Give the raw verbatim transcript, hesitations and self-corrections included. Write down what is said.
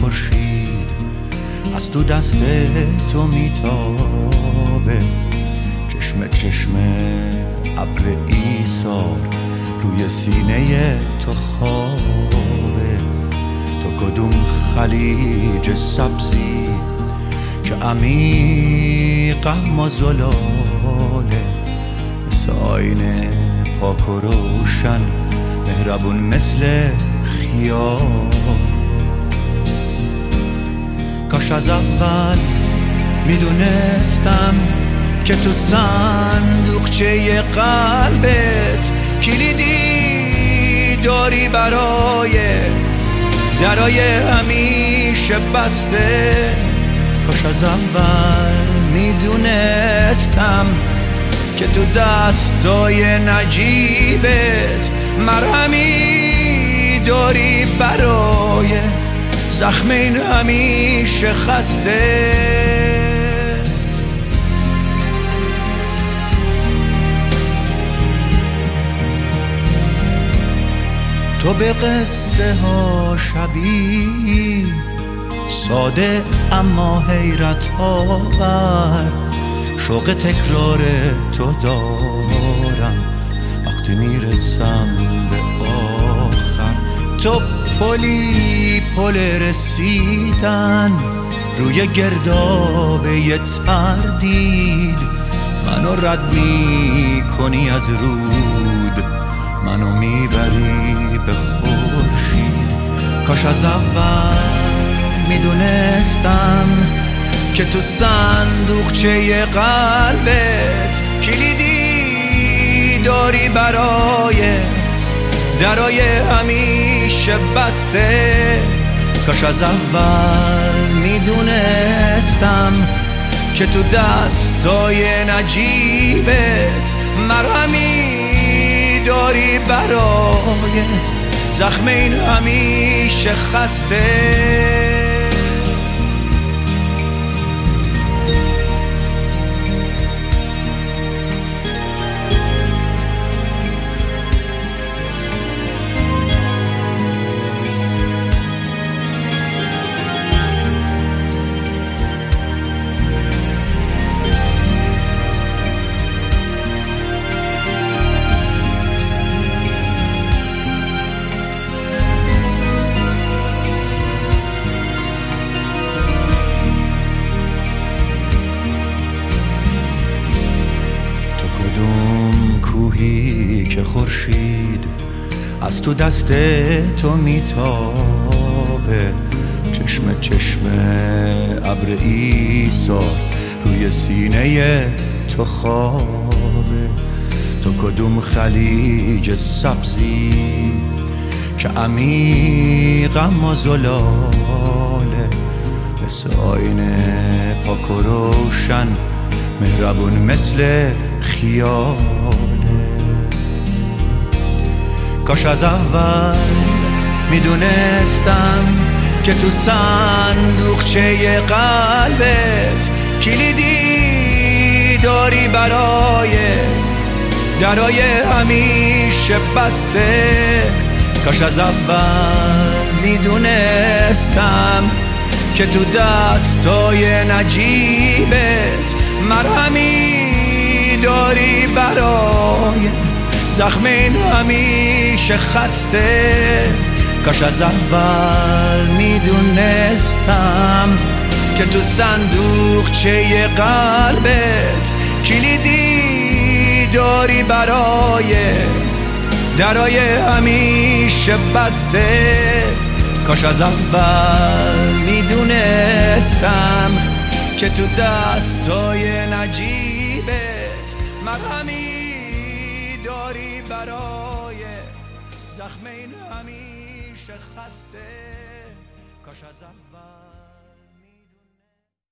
خورشید از تو دست تو میتابه، چشم چشم ابر ایثار روی سینه تو خوابه. تو کدوم خلیج سبزی که عمیق اما زلاله، مثل آینه پاک و روشن مهربون مثل خیال. کاش از اول میدونستم که تو صندوقچه قلبت کلیدی داری برای درای همیشه بسته. کاش از اول میدونستم که تو دستای نجیبت مرهمی داری برای زخم این همیشه خسته. تو به قصه ها شبیه، ساده اما حیرت آور، شوق تکرار تو دارم وقتی میرسم به آخر. تو پلی پل رسیدن روی گردابه ی تردید، منو رد می کنی از رود، منو میبری به خورشید. کاش از اول میدونستم که تو صندوقچه قلبت کلیدی داری برای درای همیشه بسته. کاش از اول میدونستم که تو دستای نجیبت مرهمی داری برای زخم این همیشه خسته. که خورشید از تو دست تو میتابه، چشم چشم ابر ایثار روی سینه تو خوابه. تو کدوم خلیج سبزی که عمیق اما زلاله، مثل آینه پاک و روشن مهربون مثل خیال. کاش از اول میدونستم که تو صندوقچه قلبت کلیدی داری برای درای همیشه بسته. کاش از اول میدونستم که تو دستای نجیبت مرهمی داری برای زخم این همیشه خسته. کاش از اول میدونستم که تو صندوقچه قلبت کلیدی داری برای درای همیشه بسته. کاش از اول میدونستم که تو دستای نجیبت مرهمی داری برای زخم این همیشه خسته. کاش از اول